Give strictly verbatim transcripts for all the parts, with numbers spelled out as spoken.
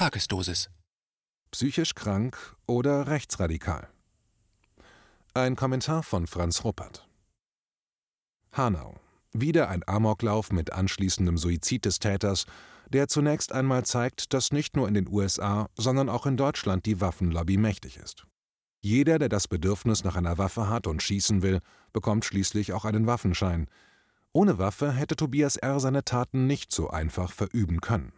Tagesdosis. Psychisch krank oder rechtsradikal? Ein Kommentar von Franz Ruppert. Hanau. Wieder ein Amoklauf mit anschließendem Suizid des Täters, der zunächst einmal zeigt, dass nicht nur in den U S A, sondern auch in Deutschland die Waffenlobby mächtig ist. Jeder, der das Bedürfnis nach einer Waffe hat und schießen will, bekommt schließlich auch einen Waffenschein. Ohne Waffe hätte Tobias R. seine Taten nicht so einfach verüben können.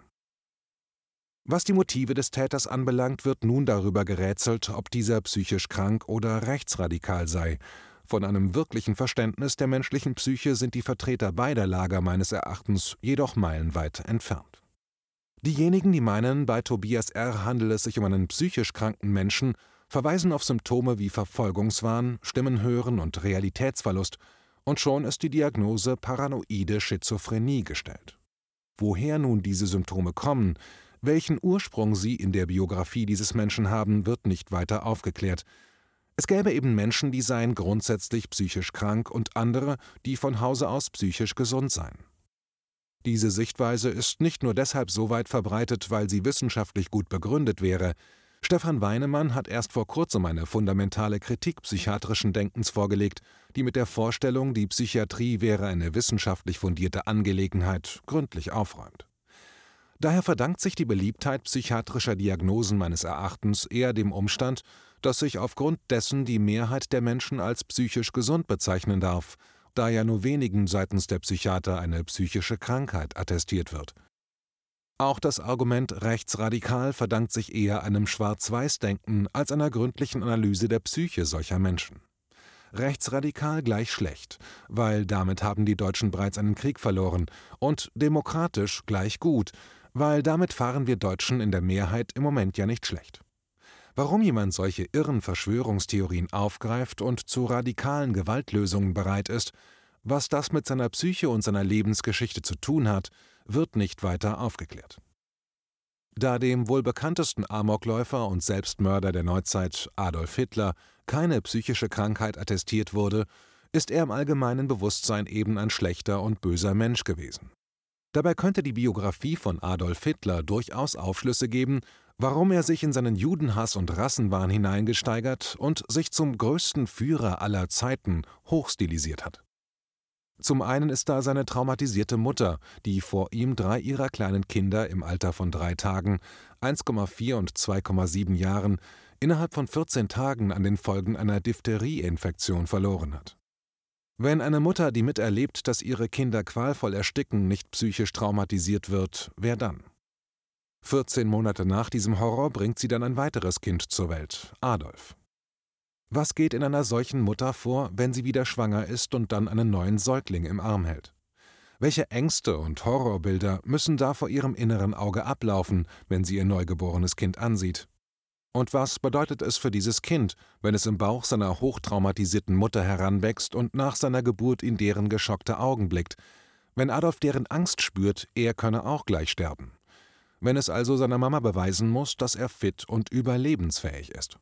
Was die Motive des Täters anbelangt, wird nun darüber gerätselt, ob dieser psychisch krank oder rechtsradikal sei. Von einem wirklichen Verständnis der menschlichen Psyche sind die Vertreter beider Lager meines Erachtens jedoch meilenweit entfernt. Diejenigen, die meinen, bei Tobias R. handele es sich um einen psychisch kranken Menschen, verweisen auf Symptome wie Verfolgungswahn, Stimmenhören und Realitätsverlust, und schon ist die Diagnose paranoide Schizophrenie gestellt. Woher nun diese Symptome kommen, welchen Ursprung sie in der Biografie dieses Menschen haben, wird nicht weiter aufgeklärt. Es gäbe eben Menschen, die seien grundsätzlich psychisch krank und andere, die von Hause aus psychisch gesund seien. Diese Sichtweise ist nicht nur deshalb so weit verbreitet, weil sie wissenschaftlich gut begründet wäre. Stefan Weinemann hat erst vor kurzem eine fundamentale Kritik psychiatrischen Denkens vorgelegt, die mit der Vorstellung, die Psychiatrie wäre eine wissenschaftlich fundierte Angelegenheit, gründlich aufräumt. Daher verdankt sich die Beliebtheit psychiatrischer Diagnosen meines Erachtens eher dem Umstand, dass sich aufgrund dessen die Mehrheit der Menschen als psychisch gesund bezeichnen darf, da ja nur wenigen seitens der Psychiater eine psychische Krankheit attestiert wird. Auch das Argument rechtsradikal verdankt sich eher einem Schwarz-Weiß-Denken als einer gründlichen Analyse der Psyche solcher Menschen. Rechtsradikal gleich schlecht, weil damit haben die Deutschen bereits einen Krieg verloren, und demokratisch gleich gut, weil damit fahren wir Deutschen in der Mehrheit im Moment ja nicht schlecht. Warum jemand solche irren Verschwörungstheorien aufgreift und zu radikalen Gewaltlösungen bereit ist, was das mit seiner Psyche und seiner Lebensgeschichte zu tun hat, wird nicht weiter aufgeklärt. Da dem wohl bekanntesten Amokläufer und Selbstmörder der Neuzeit, Adolf Hitler, keine psychische Krankheit attestiert wurde, ist er im allgemeinen Bewusstsein eben ein schlechter und böser Mensch gewesen. Dabei könnte die Biografie von Adolf Hitler durchaus Aufschlüsse geben, warum er sich in seinen Judenhass und Rassenwahn hineingesteigert und sich zum größten Führer aller Zeiten hochstilisiert hat. Zum einen ist da seine traumatisierte Mutter, die vor ihm drei ihrer kleinen Kinder im Alter von drei Tagen, eins Komma vier und zwei Komma sieben Jahren, innerhalb von vierzehn Tagen an den Folgen einer Diphtherieinfektion verloren hat. Wenn eine Mutter, die miterlebt, dass ihre Kinder qualvoll ersticken, nicht psychisch traumatisiert wird, wer dann? vierzehn Monate nach diesem Horror bringt sie dann ein weiteres Kind zur Welt, Adolf. Was geht in einer solchen Mutter vor, wenn sie wieder schwanger ist und dann einen neuen Säugling im Arm hält? Welche Ängste und Horrorbilder müssen da vor ihrem inneren Auge ablaufen, wenn sie ihr neugeborenes Kind ansieht? Und was bedeutet es für dieses Kind, wenn es im Bauch seiner hochtraumatisierten Mutter heranwächst und nach seiner Geburt in deren geschockte Augen blickt? Wenn Adolf deren Angst spürt, er könne auch gleich sterben. Wenn es also seiner Mama beweisen muss, dass er fit und überlebensfähig ist.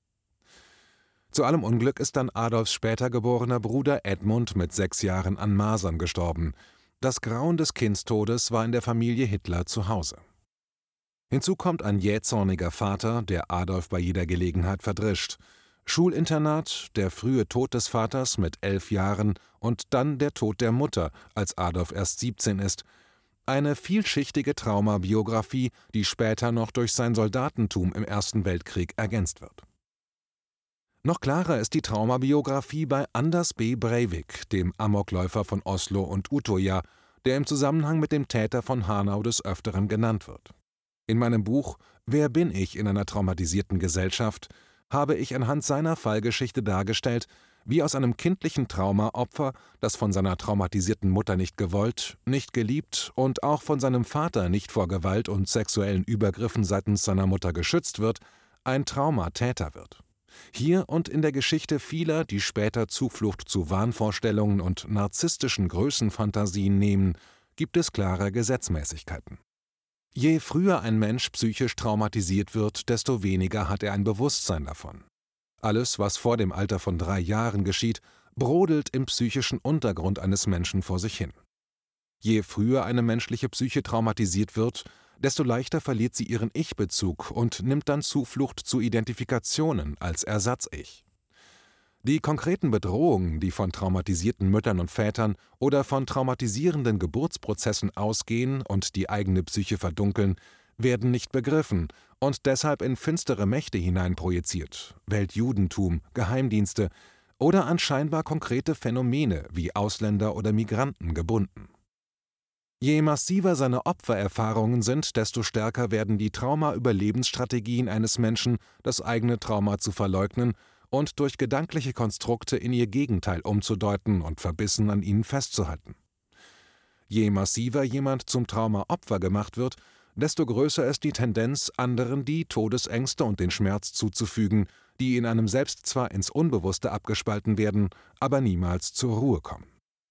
Zu allem Unglück ist dann Adolfs später geborener Bruder Edmund mit sechs Jahren an Masern gestorben. Das Grauen des Kindstodes war in der Familie Hitler zu Hause. Hinzu kommt ein jähzorniger Vater, der Adolf bei jeder Gelegenheit verdrischt. Schulinternat, der frühe Tod des Vaters mit elf Jahren und dann der Tod der Mutter, als Adolf erst siebzehn ist. Eine vielschichtige Traumabiografie, die später noch durch sein Soldatentum im Ersten Weltkrieg ergänzt wird. Noch klarer ist die Traumabiografie bei Anders B. Breivik, dem Amokläufer von Oslo und Utøya, der im Zusammenhang mit dem Täter von Hanau des Öfteren genannt wird. In meinem Buch »Wer bin ich in einer traumatisierten Gesellschaft« habe ich anhand seiner Fallgeschichte dargestellt, wie aus einem kindlichen Traumaopfer, das von seiner traumatisierten Mutter nicht gewollt, nicht geliebt und auch von seinem Vater nicht vor Gewalt und sexuellen Übergriffen seitens seiner Mutter geschützt wird, ein Traumatäter wird. Hier und in der Geschichte vieler, die später Zuflucht zu Wahnvorstellungen und narzisstischen Größenfantasien nehmen, gibt es klare Gesetzmäßigkeiten. Je früher ein Mensch psychisch traumatisiert wird, desto weniger hat er ein Bewusstsein davon. Alles, was vor dem Alter von drei Jahren geschieht, brodelt im psychischen Untergrund eines Menschen vor sich hin. Je früher eine menschliche Psyche traumatisiert wird, desto leichter verliert sie ihren Ich-Bezug und nimmt dann Zuflucht zu Identifikationen als Ersatz-Ich. Die konkreten Bedrohungen, die von traumatisierten Müttern und Vätern oder von traumatisierenden Geburtsprozessen ausgehen und die eigene Psyche verdunkeln, werden nicht begriffen und deshalb in finstere Mächte hineinprojiziert, Weltjudentum, Geheimdienste oder an scheinbar konkrete Phänomene wie Ausländer oder Migranten gebunden. Je massiver seine Opfererfahrungen sind, desto stärker werden die Trauma-Überlebensstrategien eines Menschen, das eigene Trauma zu verleugnen und durch gedankliche Konstrukte in ihr Gegenteil umzudeuten und verbissen an ihnen festzuhalten. Je massiver jemand zum Traumaopfer gemacht wird, desto größer ist die Tendenz, anderen die Todesängste und den Schmerz zuzufügen, die in einem selbst zwar ins Unbewusste abgespalten werden, aber niemals zur Ruhe kommen.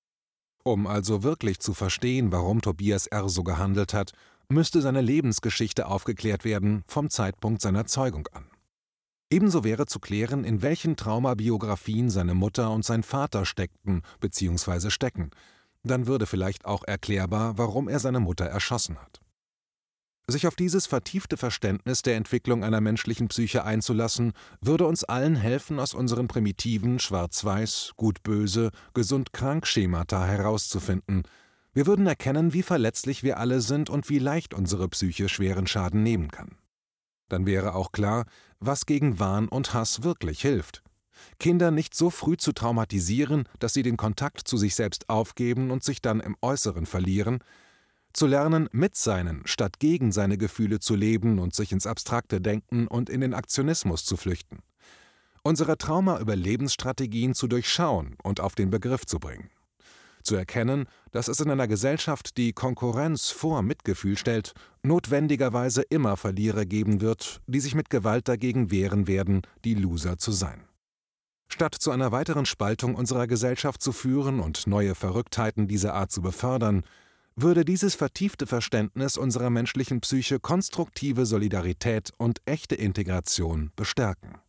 Um also wirklich zu verstehen, warum Tobias R. so gehandelt hat, müsste seine Lebensgeschichte aufgeklärt werden vom Zeitpunkt seiner Zeugung an. Ebenso wäre zu klären, in welchen Traumabiografien seine Mutter und sein Vater steckten bzw. stecken. Dann würde vielleicht auch erklärbar, warum er seine Mutter erschossen hat. Sich auf dieses vertiefte Verständnis der Entwicklung einer menschlichen Psyche einzulassen, würde uns allen helfen, aus unseren primitiven Schwarz-Weiß, Gut-Böse, Gesund-Krank-Schemata herauszufinden. Wir würden erkennen, wie verletzlich wir alle sind und wie leicht unsere Psyche schweren Schaden nehmen kann. Dann wäre auch klar, was gegen Wahn und Hass wirklich hilft. Kinder nicht so früh zu traumatisieren, dass sie den Kontakt zu sich selbst aufgeben und sich dann im Äußeren verlieren, zu lernen, mit seinen statt gegen seine Gefühle zu leben und sich ins abstrakte Denken und in den Aktionismus zu flüchten. Unsere Trauma-Überlebensstrategien zu durchschauen und auf den Begriff zu bringen. Zu erkennen, dass es in einer Gesellschaft, die Konkurrenz vor Mitgefühl stellt, notwendigerweise immer Verlierer geben wird, die sich mit Gewalt dagegen wehren werden, die Loser zu sein. Statt zu einer weiteren Spaltung unserer Gesellschaft zu führen und neue Verrücktheiten dieser Art zu befördern, würde dieses vertiefte Verständnis unserer menschlichen Psyche konstruktive Solidarität und echte Integration bestärken.